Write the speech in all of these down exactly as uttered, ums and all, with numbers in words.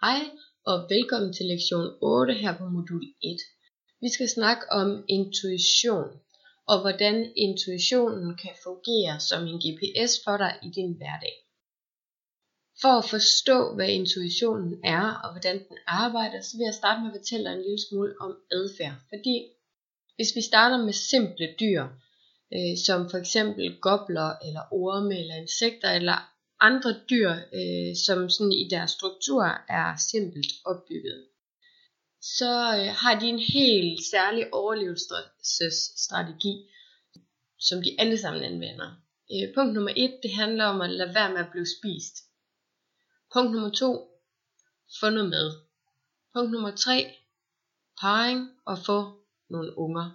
Hej og velkommen til lektion otte her på modul et. Vi skal snakke om intuition og hvordan intuitionen kan fungere som en G P S for dig i din hverdag. For at forstå hvad intuitionen er og hvordan den arbejder, så vil jeg starte med at fortælle dig en lille smule om adfærd. Fordi hvis vi starter med simple dyr, øh, som for eksempel gopler eller orme eller insekter eller andre dyr, øh, som sådan i deres struktur er simpelt opbygget, så øh, har de en helt særlig overlevelsesstrategi, som de alle sammen anvender. Øh, punkt nummer et, det handler om at lade være med at blive spist. Punkt nummer to, få noget mad. Punkt nummer tre, parring og få nogle unger.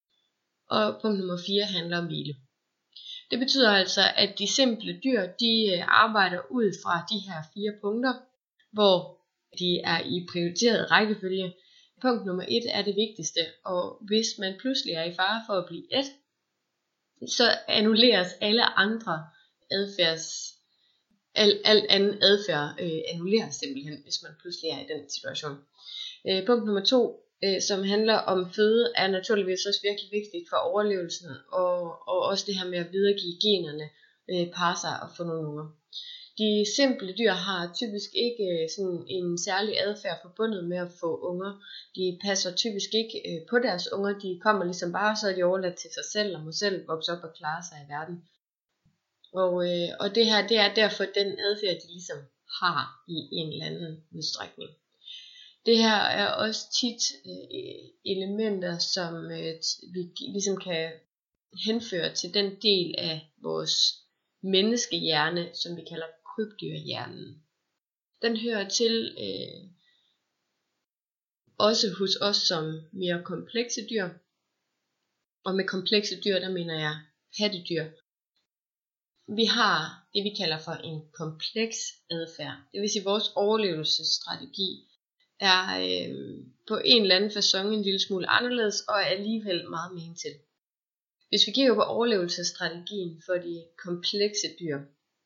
Og punkt nummer fire handler om hvile. Det betyder altså, at de simple dyr, de arbejder ud fra de her fire punkter, hvor de er i prioriteret rækkefølge. Punkt nummer et er det vigtigste, og hvis man pludselig er i fare for at blive et, så annulleres alle andre adfærds, al, al anden adfærd øh, annulleres simpelthen, hvis man pludselig er i den situation. Øh, punkt nummer to, øh, som handler om føde, er naturligvis også virkelig vigtigt for overlevelsen, og, og også det her med at videregive generne, øh, parre sig og få nogle unger. De simple dyr har typisk ikke sådan en særlig adfærd forbundet med at få unger. De passer typisk ikke øh, på deres unger, de kommer ligesom bare, så er de overladt til sig selv og må selv vokse op og klare sig i verden. Og, øh, og det her, det er derfor den adfærd, de ligesom har i en eller anden udstrækning. Det her er også tit øh, elementer, som øh, vi ligesom kan henføre til den del af vores menneskehjerne, som vi kalder krybdyrhjernen. Den hører til øh, også hos os som mere komplekse dyr. Og med komplekse dyr, der mener jeg pattedyr. Vi har det, vi kalder for en kompleks adfærd. Det vil sige, at vores overlevelsesstrategi er øh, på en eller anden facon en lille smule anderledes, og er alligevel meget mere til. Hvis vi kigger på overlevelsesstrategien for de komplekse dyr,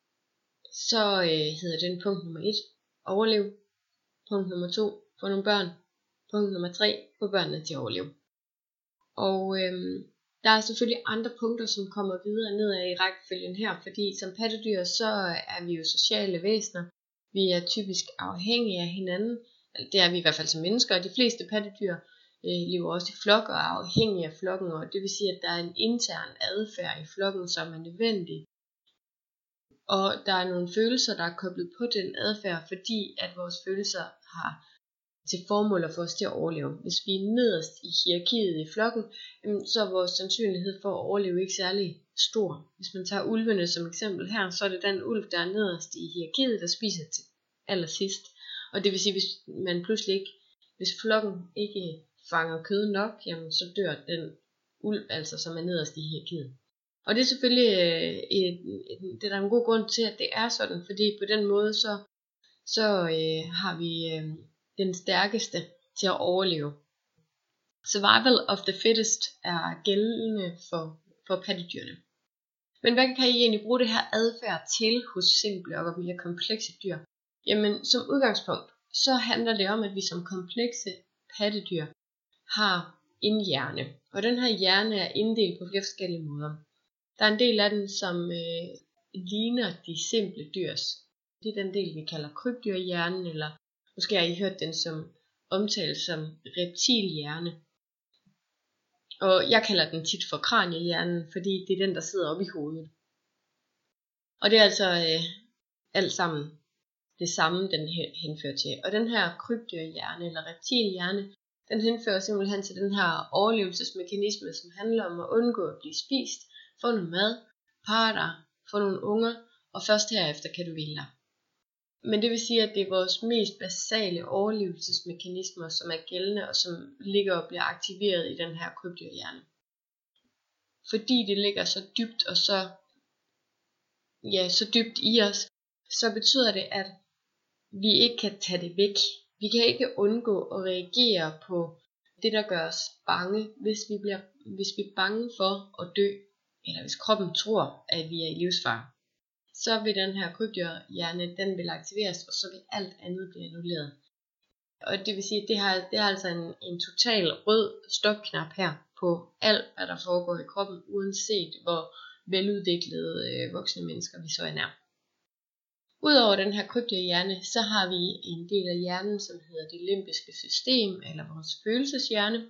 så øh, hedder den punkt nummer et, overlev. Punkt nummer to, få nogle børn. Punkt nummer tre, få børnene til at overleve. Og øh, der er selvfølgelig andre punkter, som kommer videre nedad i rækkefølgen her, fordi som pattedyr, så er vi jo sociale væsener. Vi er typisk afhængige af hinanden. Det er vi i hvert fald som mennesker, og de fleste pattedyr øh, lever også i flok og er afhængige af flokken, og det vil sige, at der er en intern adfærd i flokken, som er nødvendig. Og der er nogle følelser, der er koblet på den adfærd, fordi at vores følelser har til formål at få os til at overleve. Hvis vi er nederst i hierarkiet i flokken, så er vores sandsynlighed for at overleve ikke særlig stor. Hvis man tager ulvene som eksempel her, så er det den ulv, der er nederst i hierarkiet, der spiser til allersidst. Og det vil sige, hvis man pludselig ikke, hvis flokken ikke fanger kød nok, jamen så dør den ulv, altså som er nederst i hierarkiet. Og det er selvfølgelig øh, et, et, det er der en god grund til, at det er sådan, fordi på den måde så, så øh, har vi øh, den stærkeste til at overleve. Survival of the fittest er gældende for, for pattedyrene. Men hvad kan I egentlig bruge det her adfærd til hos simple og mere komplekse dyr? Jamen som udgangspunkt, så handler det om, at vi som komplekse pattedyr har en hjerne. Og den her hjerne er inddelt på flere forskellige måder. Der er en del af den, som øh, ligner de simple dyrs. Det er den del, vi kalder krybdyrhjernen, eller måske har I hørt den som omtalt som reptilhjerne. Og jeg kalder den tit for kraniehjernen, fordi det er den, der sidder oppe i hovedet. Og det er altså øh, alt sammen det samme, den henfører til. Og den her krybdyrhjerne, eller reptilhjerne, den henfører simpelthen til den her overlevelsesmekanisme, som handler om at undgå at blive spist, få noget mad, parre dig, få nogle unger, og først herefter kan du hvile dig. Men det vil sige, at det er vores mest basale overlevelsesmekanismer, som er gældende, og som ligger og bliver aktiveret i den her krybdyrhjerne. Fordi det ligger så dybt og så, ja, så dybt i os, så betyder det, at vi ikke kan tage det væk. Vi kan ikke undgå at reagere på det, der gør os bange, hvis vi, bliver, hvis vi er bange for at dø, eller hvis kroppen tror, at vi er i livsfare. Så vil den her krybdyrhjerne, den vil aktiveres, og så vil alt andet blive annulleret. Og det vil sige, at det har, det er altså en, en total rød stopknap her på alt, hvad der foregår i kroppen, uanset hvor veludviklede øh, voksne mennesker vi så er nær. Udover den her krybdyrhjerne, så har vi en del af hjernen, som hedder det limbiske system, eller vores følelseshjerne.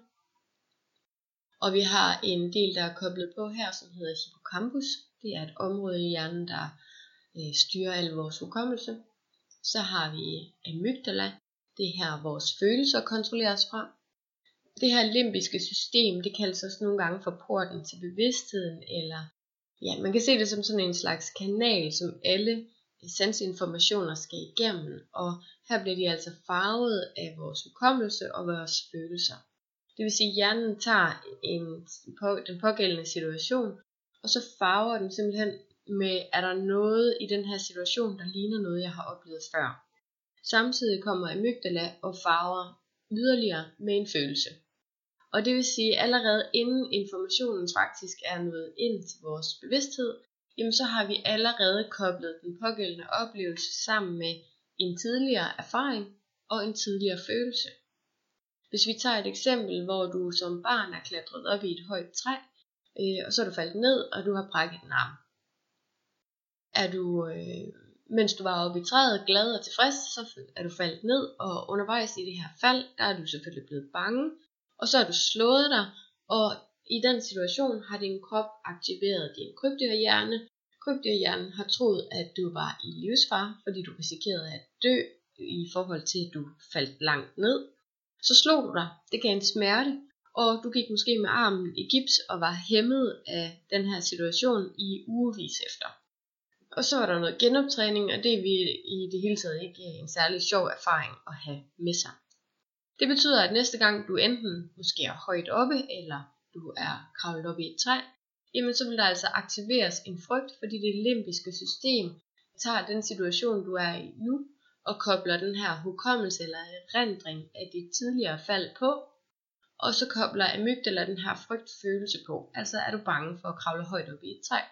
Og vi har en del, der er koblet på her, som hedder hippocampus. Det er et område i hjernen, der øh, styrer al vores hukommelse. Så har vi amygdala. Det er her, vores følelser kontrolleres fra. Det her limbiske system, det kaldes også nogle gange for porten til bevidstheden, eller ja, man kan se det som sådan en slags kanal, som alle sansinformationer skal igennem, og her bliver de altså farvet af vores hukommelse og vores følelser. Det vil sige, at hjernen tager en, den pågældende situation, og så farver den simpelthen med, er der noget i den her situation, der ligner noget, jeg har oplevet før. Samtidig kommer amygdala og farver yderligere med en følelse. Og det vil sige, at allerede inden informationen faktisk er nået ind til vores bevidsthed, jamen så har vi allerede koblet den pågældende oplevelse sammen med en tidligere erfaring og en tidligere følelse. Hvis vi tager et eksempel, hvor du som barn er klatret op i et højt træ, øh, og så er du faldet ned, og du har brækket en arm. Er du, øh, mens du var oppe i træet, glad og tilfreds, så er du faldet ned, og undervejs i det her fald, der er du selvfølgelig blevet bange, og så har du slået dig, og i den situation har din krop aktiveret din krybdyrhjerne. Krybdyrhjernen har troet, at du var i livsfare, fordi du risikerede at dø i forhold til, at du faldt langt ned. Så slog du dig, det gav en smerte, og du gik måske med armen i gips og var hæmmet af den her situation i ugevis efter. Og så var der noget genoptræning, og det er vi i det hele taget ikke en særlig sjov erfaring at have med sig. Det betyder, at næste gang du enten måske er højt oppe, eller du er kravlet op i et træ, jamen så vil der altså aktiveres en frygt, fordi det limbiske system tager den situation, du er i nu, og kobler den her hukommelse eller erindring af dit tidligere fald på, og så kobler amygdala den her frygtfølelse på, altså er du bange for at kravle højt op i et træ.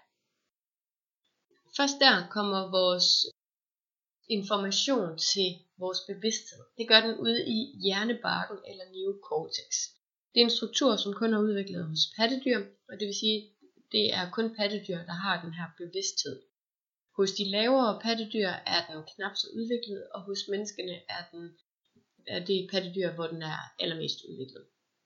Først der kommer vores information til vores bevidsthed. Det gør den ude i hjernebarken eller neocortex. Det er en struktur, som kun er udviklet hos pattedyr, og det vil sige, det er kun pattedyr, der har den her bevidsthed. Hos de lavere pattedyr er den knap så udviklet, og hos menneskene er, den, er det pattedyr, hvor den er allermest udviklet.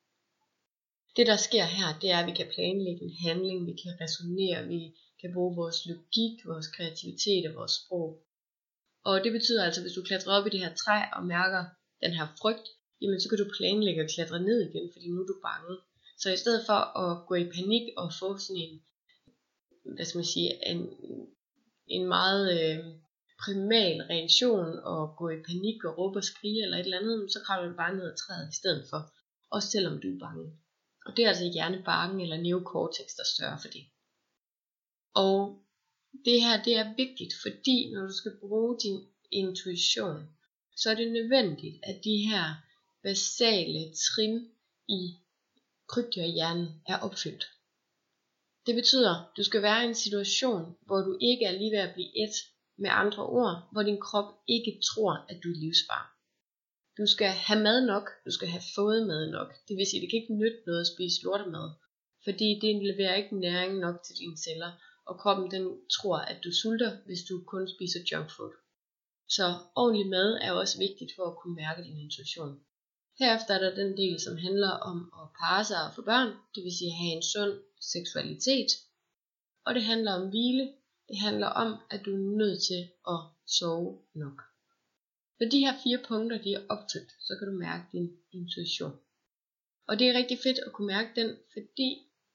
Det der sker her, det er, at vi kan planlægge en handling, vi kan resonere, vi kan bruge vores logik, vores kreativitet og vores sprog. Og det betyder altså, at hvis du klatrer op i det her træ og mærker den her frygt, jamen så kan du planlægge at klatre ned igen, fordi nu er du bange. Så i stedet for at gå i panik og få sådan en, hvad skal man sige, en, en meget øh, primal reaktion og gå i panik og råbe og skrige eller et eller andet, så kravler du bare ned ad træet i stedet for, også selvom du er bange. Og det er altså hjernebarken eller neocortex, der sørger for det. Og det her, det er vigtigt, fordi når du skal bruge din intuition, så er det nødvendigt, at de her basale trin i krybdyrhjernen er opfyldt. Det betyder, at du skal være i en situation, hvor du ikke er lige ved at blive et, med andre ord, hvor din krop ikke tror, at du er livsfare. Du skal have mad nok, du skal have fået mad nok. Det vil sige, at det kan ikke nytte noget at spise lortemad, fordi det leverer ikke næring nok til dine celler, og kroppen den tror, at du sulter, hvis du kun spiser junk food. Så ordentlig mad er også vigtigt for at kunne mærke din intuition. Herefter er der den del, som handler om at parre sig og få børn, det vil sige at have en sund seksualitet. Og det handler om hvile, det handler om, at du er nødt til at sove nok. Når de her fire punkter de er opfyldt, så kan du mærke din intuition. Og det er rigtig fedt at kunne mærke den, fordi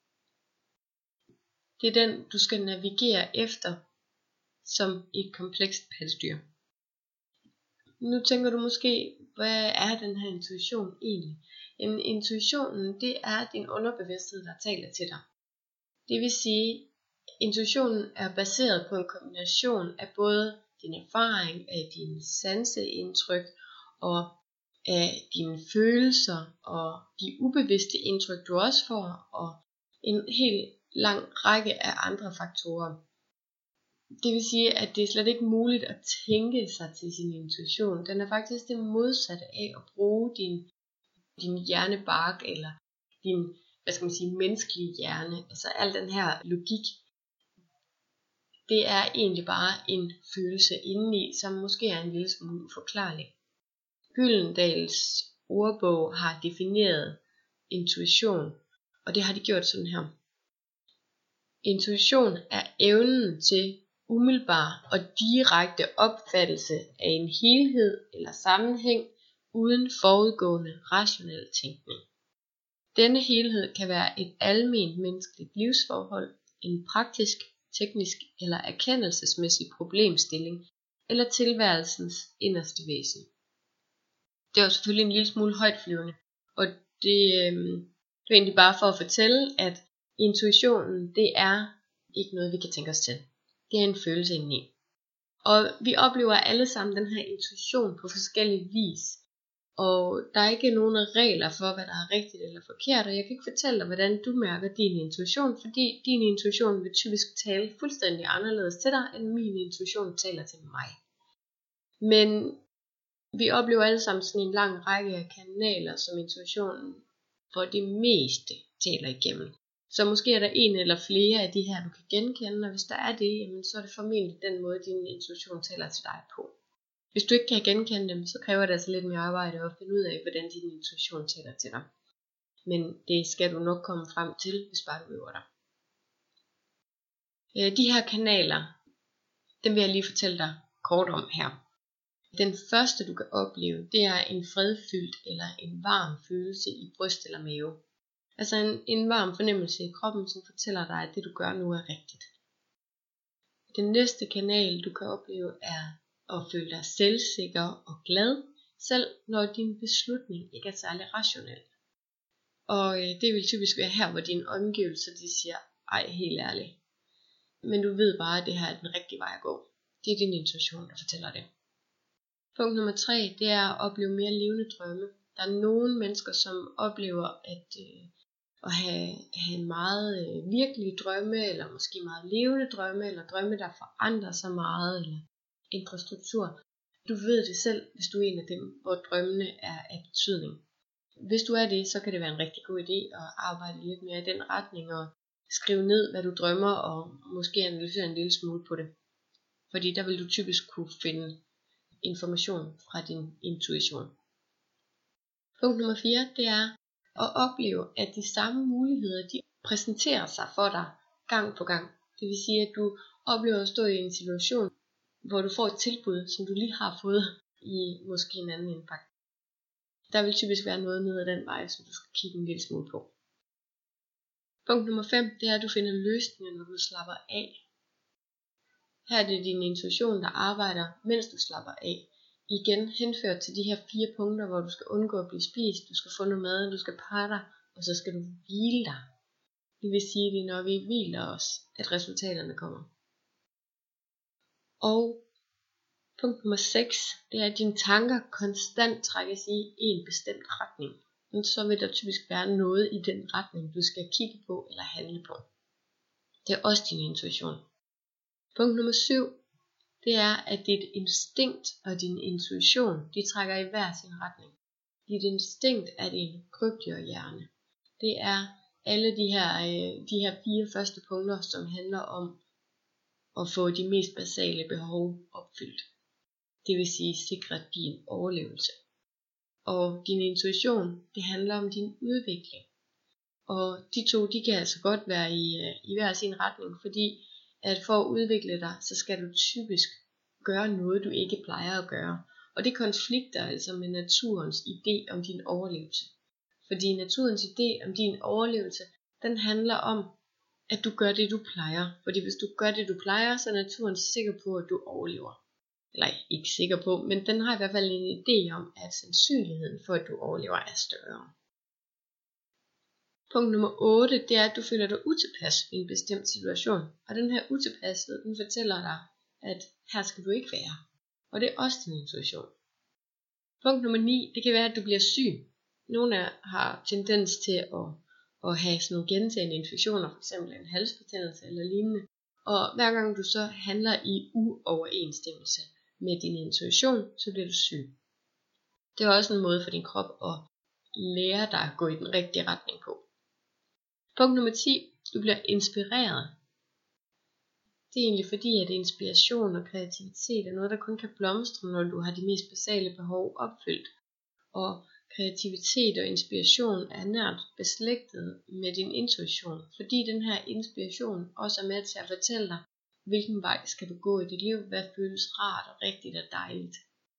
det er den, du skal navigere efter som et komplekst pattedyr. Nu tænker du måske, hvad er den her intuition egentlig? Jamen, intuitionen, det er din underbevidsthed, der taler til dig. Det vil sige, intuitionen er baseret på en kombination af både din erfaring, af dine sanseindtryk og af dine følelser og de ubevidste indtryk, du også får, og en helt lang række af andre faktorer. Det vil sige, at det er slet ikke muligt at tænke sig til sin intuition. Den er faktisk det modsatte af at bruge din, din hjernebark, eller din, hvad skal man sige, menneskelige hjerne. Altså al den her logik, det er egentlig bare en følelse indeni, som måske er en lille smule uforklarlig. Gyldendals ordbog har defineret intuition, og det har de gjort sådan her. Intuition er evnen til umiddelbar og direkte opfattelse af en helhed eller sammenhæng uden forudgående rationel tænkning. Denne helhed kan være et alment menneskeligt livsforhold, en praktisk, teknisk eller erkendelsesmæssig problemstilling eller tilværelsens inderste væsen. Det er jo selvfølgelig en lille smule højtflyvende, og det, øh, det er egentlig bare for at fortælle, at intuitionen, det er ikke noget, vi kan tænke os til. Det er en følelse indeni. Og vi oplever alle sammen den her intuition på forskellige vis. Og der er ikke nogen regler for, hvad der er rigtigt eller forkert. Og jeg kan ikke fortælle dig, hvordan du mærker din intuition, fordi din intuition vil typisk tale fuldstændig anderledes til dig, end min intuition taler til mig. Men vi oplever alle sammen sådan en lang række af kanaler, som intuitionen for det meste taler igennem. Så måske er der en eller flere af de her, du kan genkende, og hvis der er det, jamen, så er det formentlig den måde, din intuition taler til dig på. Hvis du ikke kan genkende dem, så kræver det altså lidt mere arbejde at finde ud af, hvordan din intuition taler til dig. Men det skal du nok komme frem til, hvis bare du øver dig. De her kanaler, dem vil jeg lige fortælle dig kort om her. Den første, du kan opleve, det er en fredfyldt eller en varm følelse i bryst eller mave. Altså en, en varm fornemmelse i kroppen, som fortæller dig, at det du gør nu er rigtigt. Den næste kanal, du kan opleve, er at føle dig selvsikker og glad, selv når din beslutning ikke er særlig rationel. Og øh, det vil typisk være her, hvor dine omgivelser de siger, ej, helt ærligt. Men du ved bare, at det her er den rigtige vej at gå. Det er din intuition, der fortæller det. Punkt nummer tre, det er at opleve mere levende drømme. Der er nogle mennesker, som oplever at, øh, at have, have meget øh, virkelige drømme, eller måske meget levende drømme, eller drømme, der forandrer sig meget, eller ændrer struktur. Du ved det selv, hvis du er en af dem, hvor drømmene er af betydning. Hvis du er det, så kan det være en rigtig god idé at arbejde lidt mere i den retning, og skrive ned, hvad du drømmer, og måske analysere en lille smule på det. Fordi der vil du typisk kunne finde information fra din intuition. Punkt nummer fire, det er at opleve, at de samme muligheder, de præsenterer sig for dig gang på gang. Det vil sige, at du oplever at stå i en situation, hvor du får et tilbud, som du lige har fået i måske en anden indpakt. Der vil typisk være noget ned ad den vej, som du skal kigge en lille smule på. Punkt nummer fem, det er, at du finder løsninger, når du slapper af. Her er det din intuition, der arbejder, mens du slapper af. Igen henført til de her fire punkter, hvor du skal undgå at blive spist, du skal få noget mad, du skal parre dig, og så skal du hvile dig. Det vil sige, at det er når vi hviler os, at resultaterne kommer. Og punkt nummer seks, det er, at dine tanker konstant trækkes i en bestemt retning. Og så vil der typisk være noget i den retning, du skal kigge på eller handle på. Det er også din intuition. Punkt nummer syv, det er, at dit instinkt og din intuition, de trækker i hver sin retning. Dit instinkt er din krybdyrhjerne. Det er alle de her, de her fire første punkter, som handler om at få de mest basale behov opfyldt. Det vil sige sikre din overlevelse. Og din intuition, det handler om din udvikling. Og de to, de kan altså godt være i, i hver sin retning, fordi at for at udvikle dig, så skal du typisk gøre noget, du ikke plejer at gøre. Og det konflikter altså med naturens idé om din overlevelse. Fordi naturens idé om din overlevelse, den handler om, at du gør det, du plejer. Fordi hvis du gør det, du plejer, så er naturen sikker på, at du overlever. Eller ikke sikker på, men den har i hvert fald en idé om, at sandsynligheden for, at du overlever, er større. Punkt nummer otte, det er, at du føler dig utilpas i en bestemt situation. Og den her utilpashed, den fortæller dig, at her skal du ikke være. Og det er også din intuition. Punkt nummer ni, det kan være, at du bliver syg. Nogle af har tendens til at, at have sådan nogle gentagne infektioner, f.eks. en halsbetændelse eller lignende. Og hver gang du så handler i uoverensstemmelse med din intuition, så bliver du syg. Det er også en måde for din krop at lære dig at gå i den rigtige retning på. Punkt nummer ti. Du bliver inspireret. Det er egentlig fordi, at inspiration og kreativitet er noget, der kun kan blomstre, når du har de mest basale behov opfyldt. Og kreativitet og inspiration er nært beslægtet med din intuition, fordi den her inspiration også er med til at fortælle dig, hvilken vej skal du gå i dit liv, hvad føles rart og rigtigt og dejligt.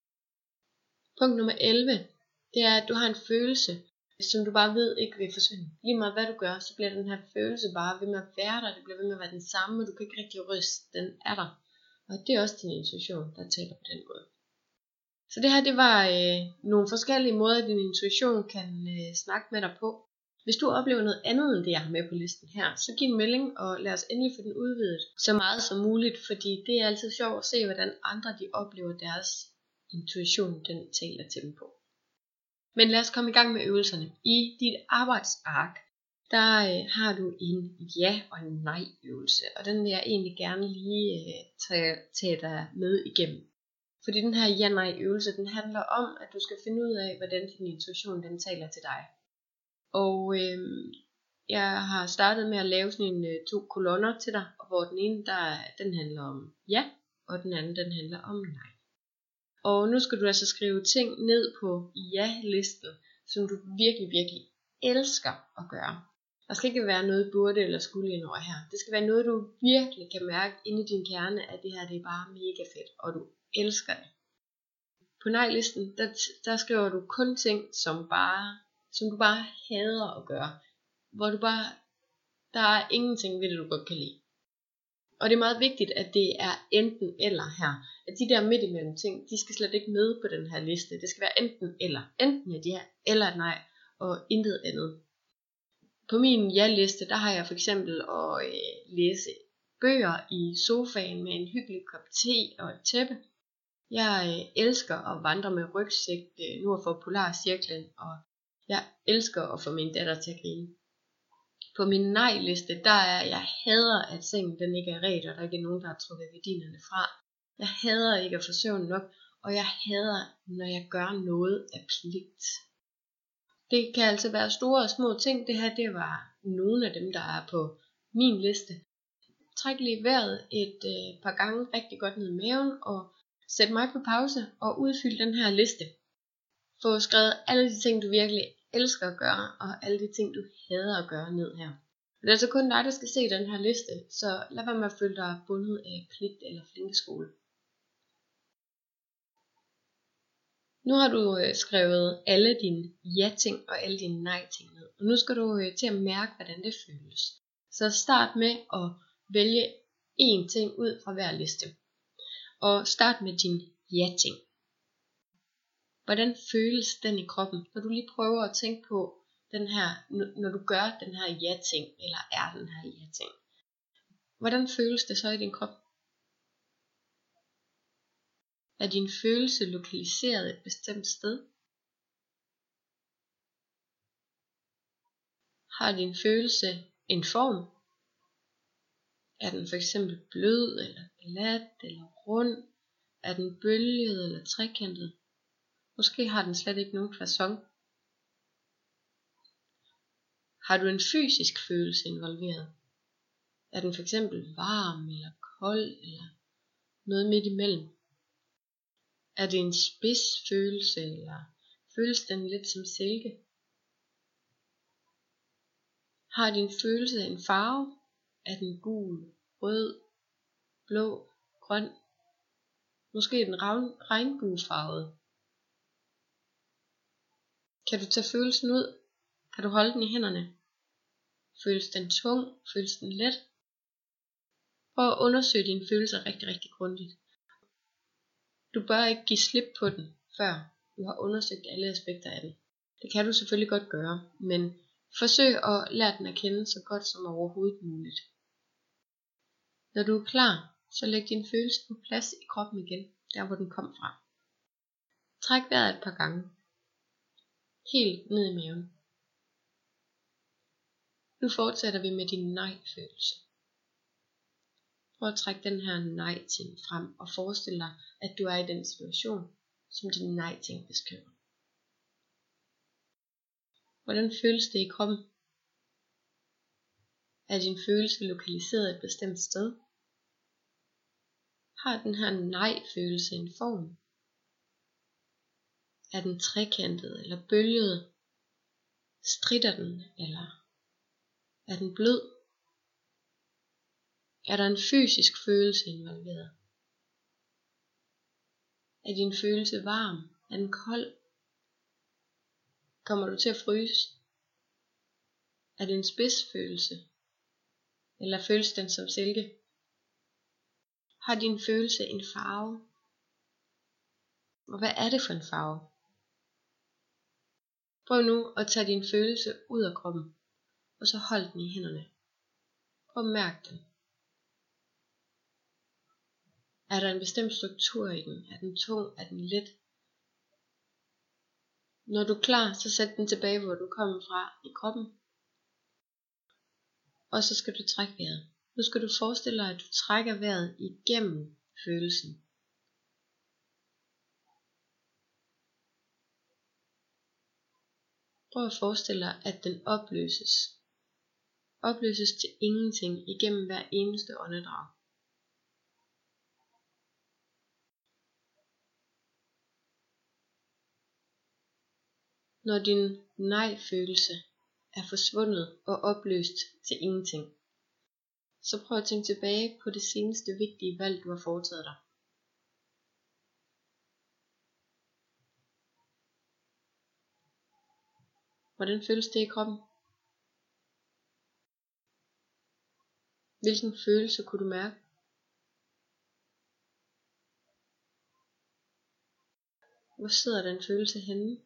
Punkt nummer elleve, det er, at du har en følelse, som du bare ved ikke vil forsvinde. Lige meget hvad du gør, så bliver den her følelse bare ved med at være der, det bliver ved med at være den samme, og du kan ikke rigtig ryste, den er der. Og det er også din intuition, der taler på den måde. Så det her, det var øh, nogle forskellige måder, din intuition kan øh, snakke med dig på. Hvis du oplever noget andet end det, jeg har med på listen her, så giv en melding, og lad os endelig få den udvidet så meget som muligt, fordi det er altid sjovt at se, hvordan andre de oplever deres intuition, den taler til dem på. Men lad os komme i gang med øvelserne. I dit arbejdsark, der øh, har du en ja- og en nej-øvelse, og den vil jeg egentlig gerne lige øh, tage, tage dig med igennem. Fordi den her ja-nej-øvelse, den handler om, at du skal finde ud af, hvordan din intuition den taler til dig. Og øh, jeg har startet med at lave sådan en, øh, to kolonner til dig, hvor den ene, der, den handler om ja, og den anden, den handler om nej. Og nu skal du altså skrive ting ned på ja-listen, som du virkelig, virkelig elsker at gøre. Der skal ikke være noget burde eller skulle ind over her. Det skal være noget, du virkelig kan mærke inde i din kerne, at det her det er bare mega fedt, og du elsker det. På nej-listen, der, der skriver du kun ting, som, bare, som du bare hader at gøre. Hvor du bare, der er ingenting ved det, du godt kan lide. Og det er meget vigtigt, at det er enten eller her. At de der midt imellem ting, de skal slet ikke med på den her liste. Det skal være enten eller. Enten et ja eller et nej, og intet andet. På min ja-liste, der har jeg for eksempel at øh, læse bøger i sofaen med en hyggelig kop te og et tæppe. Jeg øh, elsker at vandre med rygsæk øh, nord for Polarcirklen, og jeg elsker at få min datter til at grine. På min nej-liste, der er, jeg hader, at sengen den ikke er ret, og der ikke er nogen, der har trukket gardinerne fra. Jeg hader ikke at få søvn nok, og jeg hader, når jeg gør noget af pligt. Det kan altså være store og små ting. Det her, det var nogle af dem, der er på min liste. Træk lige vejret et øh, par gange rigtig godt ned i maven, og sæt mig på pause og udfyld den her liste. Få skrevet alle de ting, du virkelig elsker at gøre, og alle de ting, du hader at gøre ned her. Det er altså kun dig, der skal se den her liste, så lad være med at føle dig bundet af pligt eller flinkeskole. Nu har du øh, skrevet alle dine ja-ting og alle dine nej-ting ned, og nu skal du øh, til at mærke, hvordan det føles. Så start med at vælge én ting ud fra hver liste, og start med din ja-ting. Hvordan føles den i kroppen, når du lige prøver at tænke på den her, når du gør den her ja-ting, eller er den her ja-ting. Hvordan føles det så i din krop? Er din følelse lokaliseret et bestemt sted? Har din følelse en form? Er den for eksempel blød, eller glat, eller rund? Er den bølget eller trekantet? Måske har den slet ikke nogen facon. Har du en fysisk følelse involveret? Er den for eksempel varm, eller kold, eller noget midt imellem? Er det en spids følelse, eller føles den lidt som silke? Har din følelse en farve? Er den gul, rød, blå, grøn? Måske er den regnbuefarvet. Kan du tage følelsen ud? Kan du holde den i hænderne? Føles den tung? Føles den let? Prøv at undersøge dine følelser rigtig, rigtig grundigt. Du bør ikke give slip på den, før du har undersøgt alle aspekter af den. Det kan du selvfølgelig godt gøre, men forsøg at lære den at kende så godt som overhovedet muligt. Når du er klar, så læg din følelse på plads i kroppen igen, der hvor den kom fra. Træk vejret et par gange. Helt ned i maven. Nu fortsætter vi med din nej-følelse. Prøv at trække den her nej-ting frem og forestil dig, at du er i den situation, som din nej-ting beskriver. Hvordan føles det i kroppen? Er din følelse lokaliseret et bestemt sted? Har den her nej-følelse en form? Er den trekantet eller bølget? Stritter den, eller er den blød? Er der en fysisk følelse involveret? Er din følelse varm? Er den kold? Kommer du til at fryse? Er det en spidsfølelse? Eller føles den som silke? Har din følelse en farve? Og hvad er det for en farve? Prøv nu at tage din følelse ud af kroppen, og så hold den i hænderne. Prøv at mærke den. Er der en bestemt struktur i den? Er den tung? Er den let? Når du er klar, så sæt den tilbage, hvor du kommer fra i kroppen. Og så skal du trække vejret. Nu skal du forestille dig, at du trækker vejret igennem følelsen. Prøv at forestille dig, at den opløses. Opløses til ingenting igennem hver eneste åndedrag. Når din nej-følelse er forsvundet og opløst til ingenting, så prøv at tænke tilbage på det seneste vigtige valg, du har foretaget dig. Hvordan føles det i kroppen? Hvilken følelse kunne du mærke? Hvor sidder den følelse henne?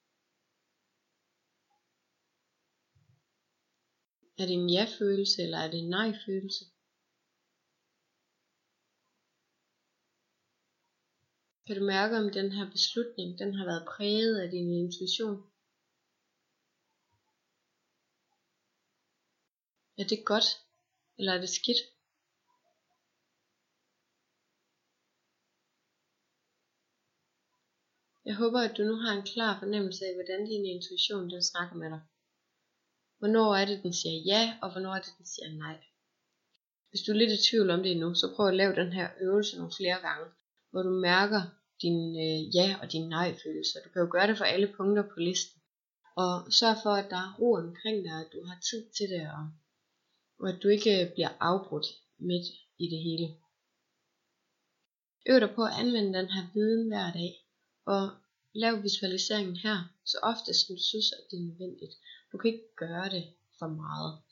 Er det en ja-følelse, eller er det en nej-følelse? Kan du mærke, om den her beslutning, den har været præget af din intuition? Er det godt, eller er det skidt? Jeg håber, at du nu har en klar fornemmelse af, hvordan din intuition den snakker med dig. Hvornår er det, den siger ja, og hvornår er det, den siger nej. Hvis du er lidt i tvivl om det endnu, så prøv at lave den her øvelse nogle flere gange, hvor du mærker din øh, ja og din nej følelser. Du kan jo gøre det for alle punkter på listen. Og sørg for, at der er ro omkring dig, at du har tid til det, og, og at du ikke bliver afbrudt midt i det hele. Øv dig på at anvende den her viden hver dag, og lav visualiseringen her, så ofte som du synes, at det er nødvendigt. Du kan ikke gøre det for meget.